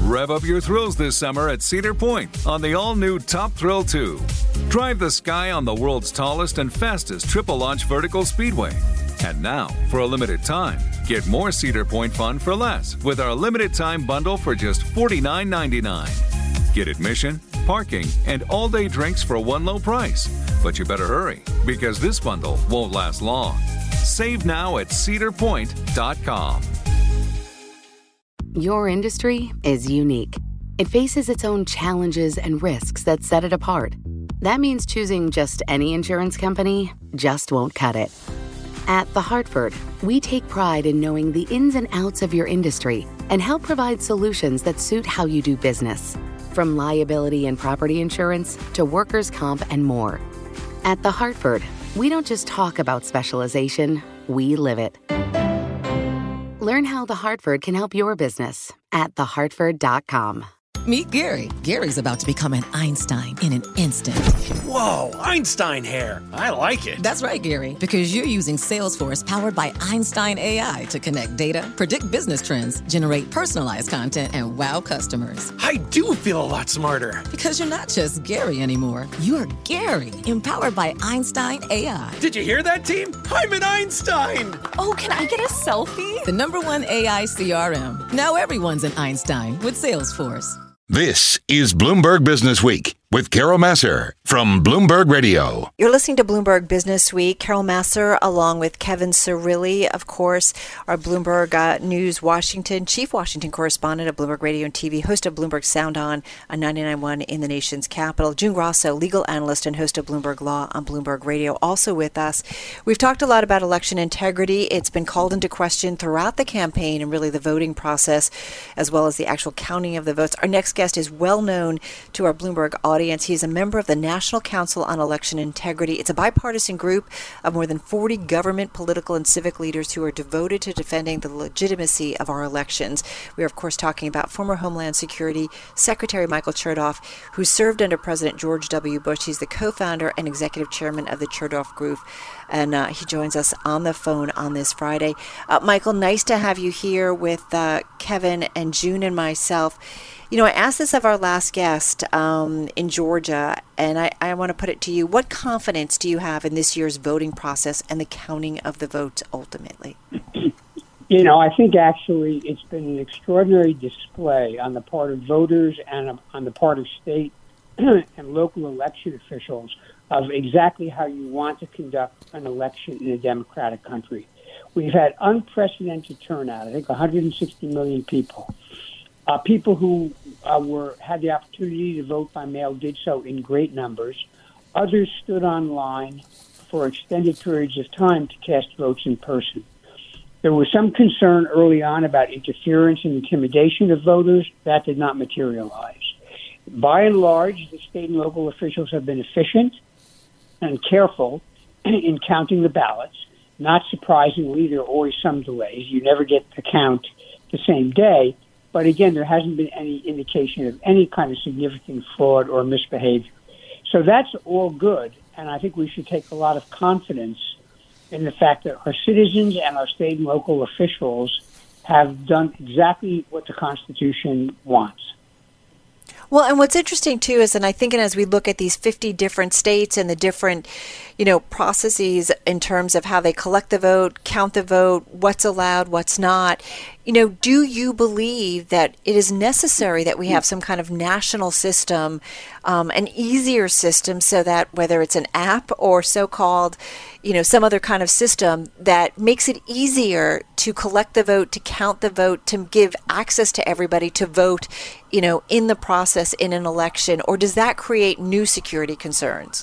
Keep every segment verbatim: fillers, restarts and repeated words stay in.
Rev up your thrills this summer at Cedar Point on the all-new Top Thrill two. Drive the sky on the world's tallest and fastest triple-launch vertical speedway. And now, for a limited time, get more Cedar Point fun for less with our limited-time bundle for just forty-nine ninety-nine. Get admission, parking, and all-day drinks for one low price. But you better hurry, because this bundle won't last long. Save now at cedar point dot com. Your industry is unique. It faces its own challenges and risks that set it apart. That means choosing just any insurance company just won't cut it. At The Hartford, we take pride in knowing the ins and outs of your industry and help provide solutions that suit how you do business. From liability and property insurance to workers' comp and more. At The Hartford, we don't just talk about specialization, we live it. Learn how The Hartford can help your business at the hartford dot com. Meet Gary. Gary's about to become an Einstein in an instant. Whoa, Einstein hair. I like it. That's right, Gary, because you're using Salesforce powered by Einstein A I to connect data, predict business trends, generate personalized content, and wow customers. I do feel a lot smarter. Because you're not just Gary anymore. You're Gary, empowered by Einstein A I. Did you hear that, team? I'm an Einstein. Oh, can I get a selfie? The number one A I C R M. Now everyone's an Einstein with Salesforce. This is Bloomberg Business Week with Carol Massar from Bloomberg Radio. You're listening to Bloomberg Business Week. Carol Massar, along with Kevin Cirilli, of course, our Bloomberg uh, News Washington, Chief Washington Correspondent of Bloomberg Radio and T V, host of Bloomberg Sound On on ninety-nine point one in the nation's capital. June Grosso, legal analyst and host of Bloomberg Law on Bloomberg Radio, also with us. We've talked a lot about election integrity. It's been called into question throughout the campaign and really the voting process, as well as the actual counting of the votes. Our next guest is well known to our Bloomberg audience. He is a member of the National Council on Election Integrity. It's a bipartisan group of more than forty government, political, and civic leaders who are devoted to defending the legitimacy of our elections. We are, of course, talking about former Homeland Security Secretary Michael Chertoff, who served under President George W. Bush. He's the co-founder and executive chairman of the Chertoff Group, and uh, he joins us on the phone on this Friday. Uh, Michael, nice to have you here with uh, Kevin and June and myself. You know, I asked this of our last guest um, in Georgia, and I, I want to put it to you. What confidence do you have in this year's voting process and the counting of the votes ultimately? You know, I think actually it's been an extraordinary display on the part of voters and on the part of state and local election officials of exactly how you want to conduct an election in a democratic country. We've had unprecedented turnout, I think one hundred sixty million people. Uh, people who uh, were had the opportunity to vote by mail did so in great numbers. Others stood online for extended periods of time to cast votes in person. There was some concern early on about interference and intimidation of voters. That did not materialize. By and large, the state and local officials have been efficient and careful in counting the ballots. Not surprisingly, there are always some delays. You never get the count the same day. But again, there hasn't been any indication of any kind of significant fraud or misbehavior. So that's all good, and I think we should take a lot of confidence in the fact that our citizens and our state and local officials have done exactly what the Constitution wants. Well, and what's interesting, too, is, and I think as we look at these fifty different states and the different, you know, processes in terms of how they collect the vote, count the vote, what's allowed, what's not, you know, do you believe that it is necessary that we have some kind of national system, um, an easier system, so that whether it's an app or so-called, you know, some other kind of system that makes it easier to collect the vote, to count the vote, to give access to everybody to vote, you know, in the process in an election? Or does that create new security concerns?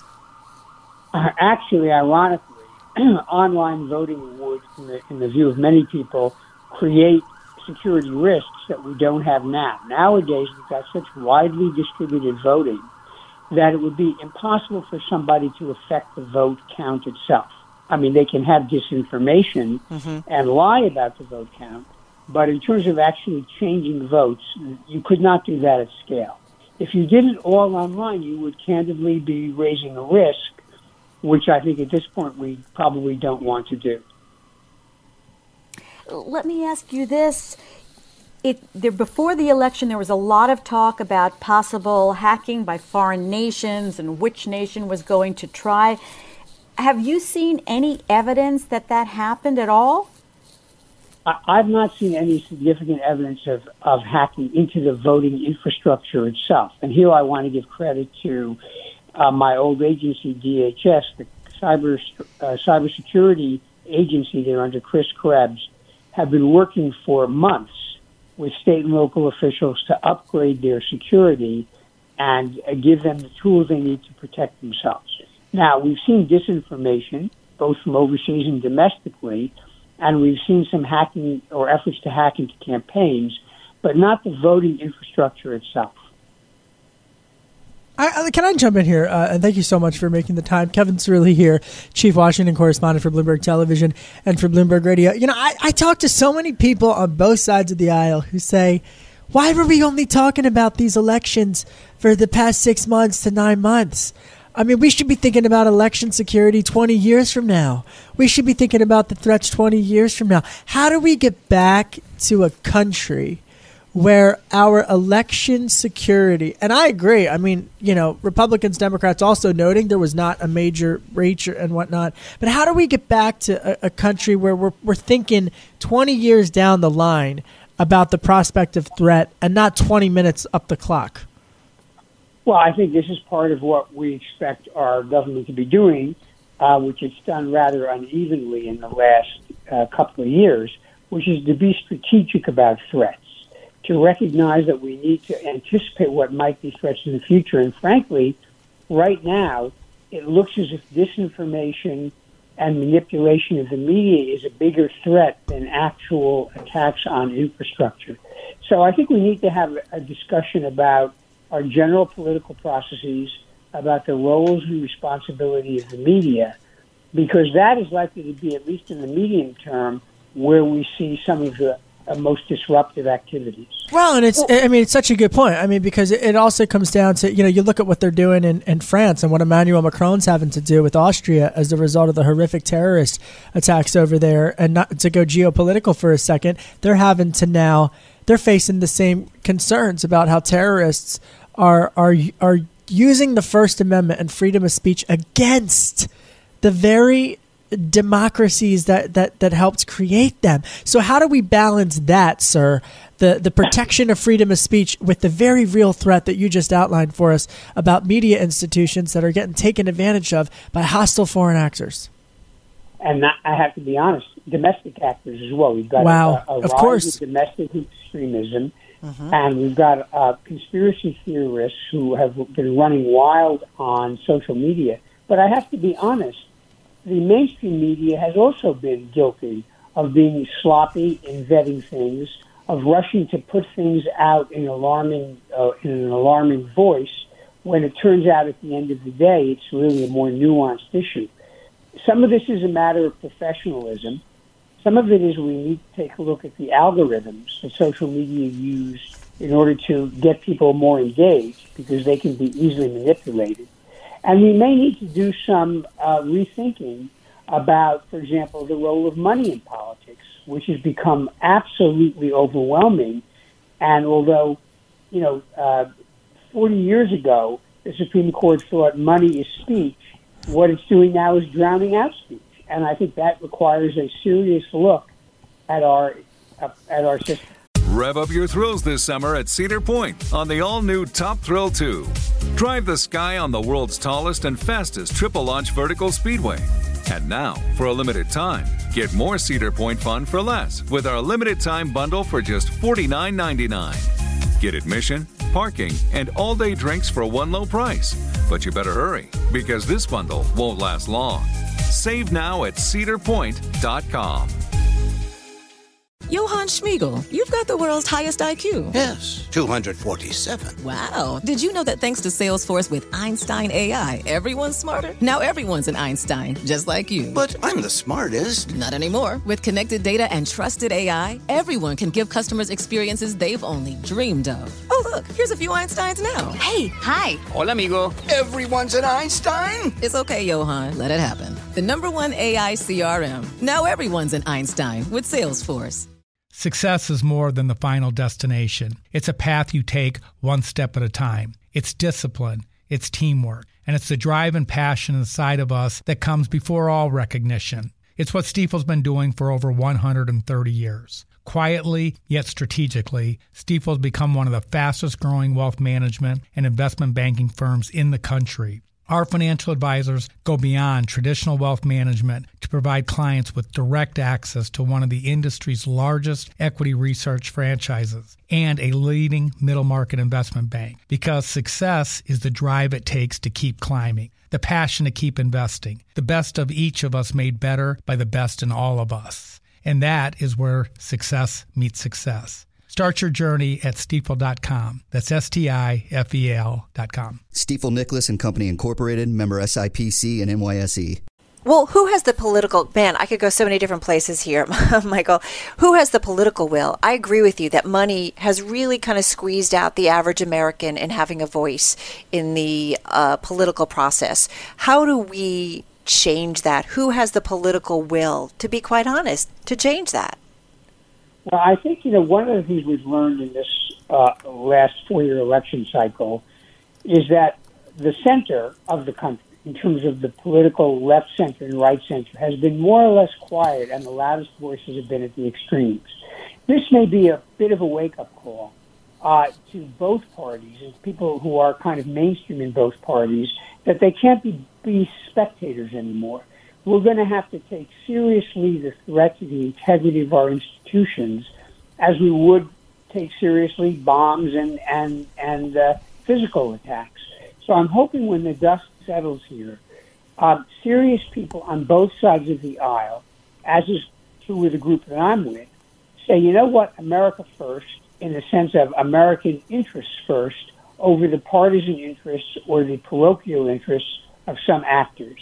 Uh, actually, ironically, online voting would, in the, in the view of many people, create security risks that we don't have now. Nowadays, we've got such widely distributed voting that it would be impossible for somebody to affect the vote count itself. I mean, they can have disinformation mm-hmm. and lie about the vote count, but in terms of actually changing votes, you could not do that at scale. If you did it all online, you would candidly be raising a risk, which I think at this point we probably don't want to do. Let me ask you this. it there, before the election, there was a lot of talk about possible hacking by foreign nations and which nation was going to try. Have you seen any evidence that that happened at all? I've not seen any significant evidence of, of hacking into the voting infrastructure itself. And here I want to give credit to uh, my old agency, D H S, the cyber uh, cybersecurity agency there under Chris Krebs, have been working for months with state and local officials to upgrade their security and uh, give them the tools they need to protect themselves. Now, we've seen disinformation, both from overseas and domestically, and we've seen some hacking or efforts to hack into campaigns, but not the voting infrastructure itself. I, can I jump in here? Uh, and thank you so much for making the time. Kevin Cirilli here, Chief Washington Correspondent for Bloomberg Television and for Bloomberg Radio. You know, I, I talk to so many people on both sides of the aisle who say, why were we only talking about these elections for the past six months to nine months? I mean, we should be thinking about election security twenty years from now. We should be thinking about the threats twenty years from now. How do we get back to a country where our election security, and I agree, I mean, you know, Republicans, Democrats also noting there was not a major breach and whatnot, but how do we get back to a, a country where we're, we're thinking twenty years down the line about the prospective threat and not twenty minutes up the clock? Well, I think this is part of what we expect our government to be doing, uh, which it's done rather unevenly in the last uh, couple of years, which is to be strategic about threats, to recognize that we need to anticipate what might be threats in the future. And frankly, right now, it looks as if disinformation and manipulation of the media is a bigger threat than actual attacks on infrastructure. So I think we need to have a discussion about our general political processes, about the roles and responsibility of the media, because that is likely to be, at least in the medium term, where we see some of the uh, most disruptive activities. Well, and it's, I mean, it's such a good point. I mean, because it also comes down to, you know, you look at what they're doing in, in France and what Emmanuel Macron's having to do with Austria as a result of the horrific terrorist attacks over there. And not to go geopolitical for a second, they're having to now, they're facing the same concerns about how terrorists are are are using the First Amendment and freedom of speech against the very democracies that, that, that helped create them. So how do we balance that, sir, the, the protection of freedom of speech with the very real threat that you just outlined for us about media institutions that are getting taken advantage of by hostile foreign actors? And I have to be honest, domestic actors as well. We've got wow. a, a of rise course. of domestic extremism, mm-hmm. and we've got uh, conspiracy theorists who have been running wild on social media. But I have to be honest, the mainstream media has also been guilty of being sloppy in vetting things, of rushing to put things out in alarming uh, in an alarming voice, when it turns out at the end of the day it's really a more nuanced issue. Some of this is a matter of professionalism. Some of it is we need to take a look at the algorithms that social media use in order to get people more engaged, because they can be easily manipulated. And we may need to do some uh, rethinking about, for example, the role of money in politics, which has become absolutely overwhelming. And although, you know, uh, forty years ago, the Supreme Court thought money is speech, what it's doing now is drowning out speech. And I think that requires a serious look at our uh, at our system. Rev up your thrills this summer at Cedar Point on the all-new Top Thrill two. Drive the sky on the world's tallest and fastest triple-launch vertical speedway. And now, for a limited time, get more Cedar Point fun for less with our limited-time bundle for just forty-nine ninety-nine. Get admission, parking, and all-day drinks for one low price. But you better hurry, because this bundle won't last long. Save now at cedar point dot com. Johann Schmiegel, you've got the world's highest I Q. Yes, two hundred forty-seven. Wow. Did you know that thanks to Salesforce with Einstein A I, everyone's smarter? Now everyone's an Einstein, just like you. But I'm the smartest. Not anymore. With connected data and trusted A I, everyone can give customers experiences they've only dreamed of. Oh, look, here's a few Einsteins now. Hey, hi. Hola, amigo. Everyone's an Einstein? It's okay, Johann. Let it happen. The number one A I C R M. Now everyone's an Einstein with Salesforce. Success is more than the final destination. It's a path you take one step at a time. It's discipline, it's teamwork, and it's the drive and passion inside of us that comes before all recognition. It's what Stifel's been doing for over one hundred thirty years. Quietly, yet strategically, Stifel's become one of the fastest growing wealth management and investment banking firms in the country. Our financial advisors go beyond traditional wealth management to provide clients with direct access to one of the industry's largest equity research franchises and a leading middle market investment bank, because success is the drive it takes to keep climbing, the passion to keep investing, the best of each of us made better by the best in all of us. And that is where success meets success. Start your journey at stifel dot com. That's S T I F E L dot com. Stifel Nicholas and Company Incorporated, member S I P C and N Y S E. Well, who has the political, man, I could go so many different places here, Michael. Who has the political will? I agree with you that money has really kind of squeezed out the average American in having a voice in the uh, political process. How do we change that? Who has the political will, to be quite honest, to change that? Well, I think, you know, one of the things we've learned in this uh, last four-year election cycle is that the center of the country, in terms of the political left center and right center, has been more or less quiet, and the loudest voices have been at the extremes. This may be a bit of a wake-up call uh, to both parties, and people who are kind of mainstream in both parties, that they can't be, be spectators anymore. We're going to have to take seriously the threat to the integrity of our institutions as we would take seriously bombs and, and, and uh, physical attacks. So I'm hoping when the dust settles here, uh, serious people on both sides of the aisle, as is true with the group that I'm with, say, you know what, America first, in the sense of American interests first, over the partisan interests or the parochial interests of some actors.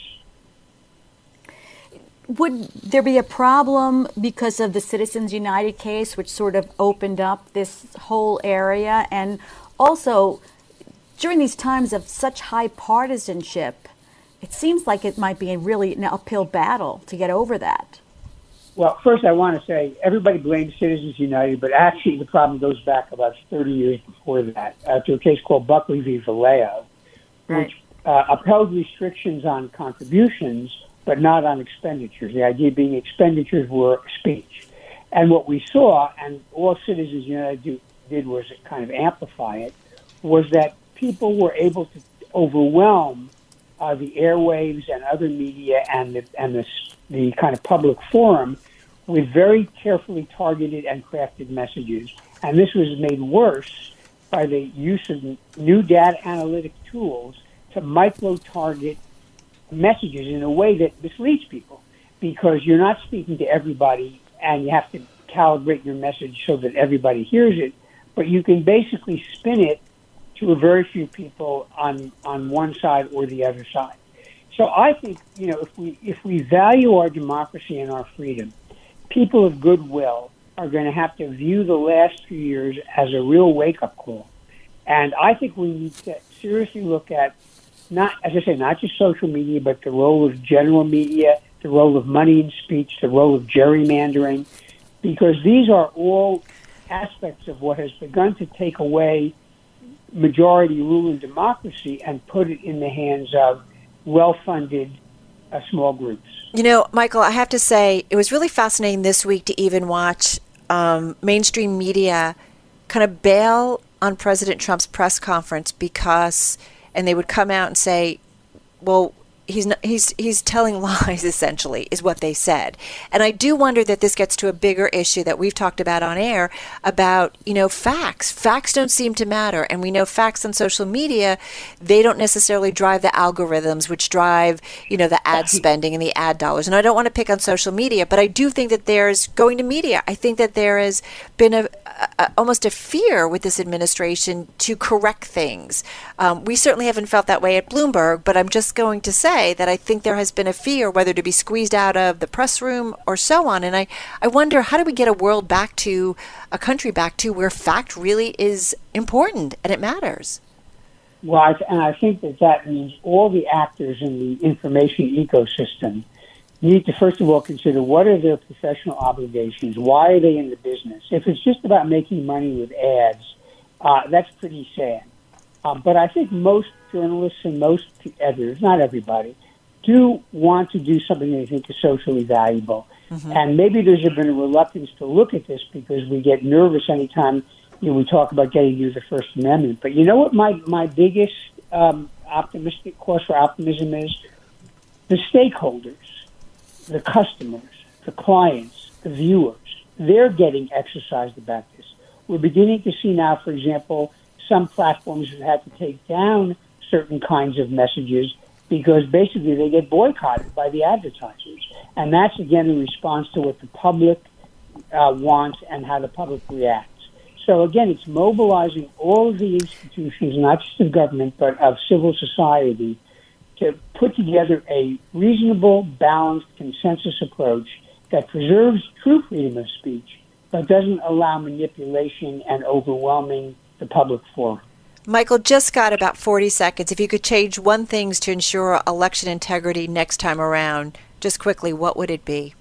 Would there be a problem because of the Citizens United case, which sort of opened up this whole area? And also, during these times of such high partisanship, it seems like it might be a really an uphill battle to get over that. Well, first I want to say everybody blames Citizens United, but actually the problem goes back about thirty years before that, uh, to a case called Buckley v. Vallejo, Right. which uh, upheld restrictions on contributions but not on expenditures. The idea being expenditures were speech. And what we saw, and all Citizens United do, did was kind of amplify it, was that people were able to overwhelm uh, the airwaves and other media and the, and the, the kind of public forum with very carefully targeted and crafted messages. And this was made worse by the use of new data analytic tools to micro-target messages in a way that misleads people, because you're not speaking to everybody and you have to calibrate your message so that everybody hears it, but you can basically spin it to a very few people on, on one side or the other side. So I think, you know, if we if we value our democracy and our freedom, people of goodwill are going to have to view the last few years as a real wake-up call. And I think we need to seriously look at, not, as I say, not just social media, but the role of general media, the role of money in speech, the role of gerrymandering, because these are all aspects of what has begun to take away majority rule in democracy and put it in the hands of well-funded uh, small groups. You know, Michael, I have to say, it was really fascinating this week to even watch um, mainstream media kind of bail on President Trump's press conference because, and they would come out and say, well, he's not, he's he's telling lies, essentially, is what they said. And I do wonder that this gets to a bigger issue that we've talked about on air about, you know, facts. Facts don't seem to matter. And we know facts on social media, they don't necessarily drive the algorithms, which drive, you know, the ad spending and the ad dollars. And I don't want to pick on social media, but I do think that there's, going to media, I think that there has been a, a almost a fear with this administration to correct things. Um, we certainly haven't felt that way at Bloomberg, but I'm just going to say that I think there has been a fear whether to be squeezed out of the press room or so on. And I, I wonder, how do we get a world back to, a country back to where fact really is important and it matters? Well, I, and I think that that means all the actors in the information ecosystem you need to first of all consider what are their professional obligations, why are they in the business. If it's just about making money with ads, uh, that's pretty sad. Um, but I think most journalists and most editors, not everybody, do want to do something they think is socially valuable. Mm-hmm. And maybe there's been a reluctance to look at this because we get nervous anytime you know, we talk about getting to the First Amendment. But you know what my, my biggest um, optimistic cause for optimism is? The stakeholders, the customers, the clients, the viewers, they're getting exercised about this. We're beginning to see now, for example, some platforms have had to take down certain kinds of messages because basically they get boycotted by the advertisers. And that's, again, in response to what the public uh, wants and how the public reacts. So, again, it's mobilizing all of the institutions, not just of government, but of civil society, to put together a reasonable, balanced consensus approach that preserves true freedom of speech, but doesn't allow manipulation and overwhelming the public forum. Michael, just got about forty seconds. If you could change one thing to ensure election integrity next time around, just quickly, what would it be?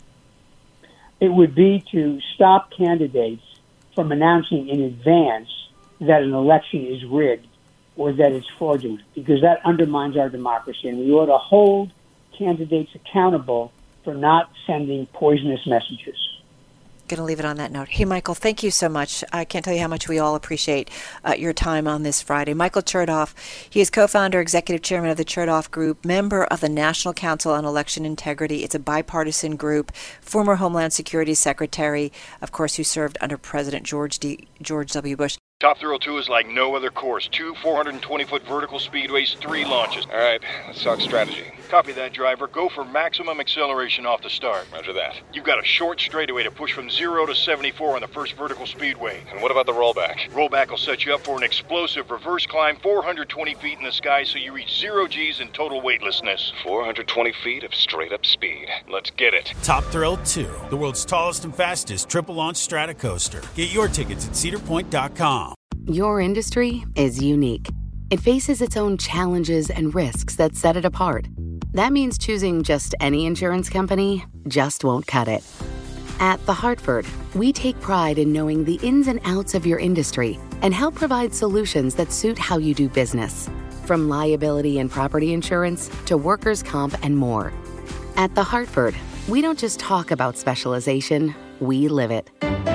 It would be to stop candidates from announcing in advance that an election is rigged or that it's fraudulent, because that undermines our democracy, and we ought to hold candidates accountable for not sending poisonous messages. Going to leave it on that note. Hey, Michael, thank you so much. I can't tell you how much we all appreciate uh, your time on this Friday. Michael Chertoff, he is co-founder, executive chairman of the Chertoff Group, member of the National Council on Election Integrity. It's a bipartisan group, former Homeland Security Secretary, of course, who served under President George D. George W. Bush. Top Thrill two is like no other course. Two four hundred twenty foot vertical speedways, three launches. All right, let's talk strategy. Copy that, driver. Go for maximum acceleration off the start. Roger that. You've got a short straightaway to push from zero to seventy-four on the first vertical speedway. And what about the rollback? Rollback will set you up for an explosive reverse climb four hundred twenty feet in the sky so you reach zero G's in total weightlessness. four hundred twenty feet of straight-up speed. Let's get it. Top Thrill two, the world's tallest and fastest triple-launch Stratocoaster. Get your tickets at cedar point dot com. Your industry is unique. It faces its own challenges and risks that set it apart. That means choosing just any insurance company just won't cut it. At The Hartford, we take pride in knowing the ins and outs of your industry and help provide solutions that suit how you do business. From liability and property insurance to workers' comp and more. At The Hartford, we don't just talk about specialization, we live it.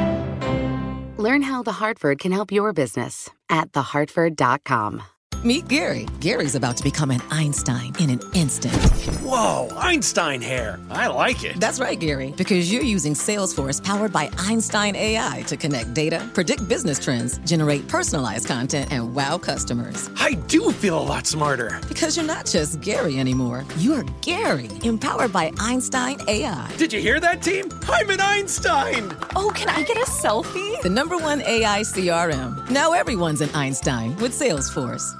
Learn how The Hartford can help your business at the hartford dot com. Meet Gary. Gary's about to become an Einstein in an instant. Whoa, Einstein hair. I like it. That's right, Gary, because you're using Salesforce powered by Einstein A I to connect data, predict business trends, generate personalized content, and wow customers. I do feel a lot smarter. Because you're not just Gary anymore. You're Gary, empowered by Einstein A I. Did you hear that, team? I'm an Einstein. Oh, can I get a selfie? The number one A I C R M. Now everyone's an Einstein with Salesforce.